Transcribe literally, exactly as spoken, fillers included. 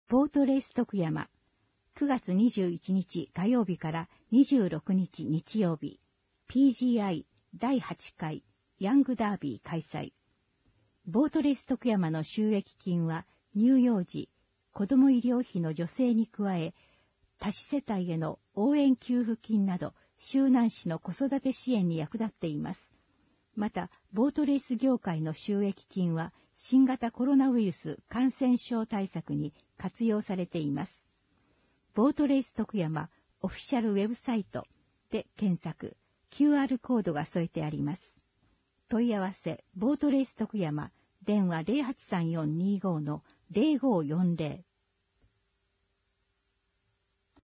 ボートレース徳山、くがつにじゅういちにち火曜日からにじゅうろくにち日曜日、ピージーアイ だいはちかいヤングダービー開催。ボートレース徳山の収益金は乳幼児、子ども医療費の助成に加え、多子世帯への応援給付金など、周南市の子育て支援に役立っています。また、ボートレース業界の収益金は、新型コロナウイルス感染症対策に活用されています。ボートレース徳山オフィシャルウェブサイトで検索、キューアール コードが添えてあります。問い合わせ、ボートレース徳山、電話 ゼロはちさんよんにーごーのゼロごーよんゼロ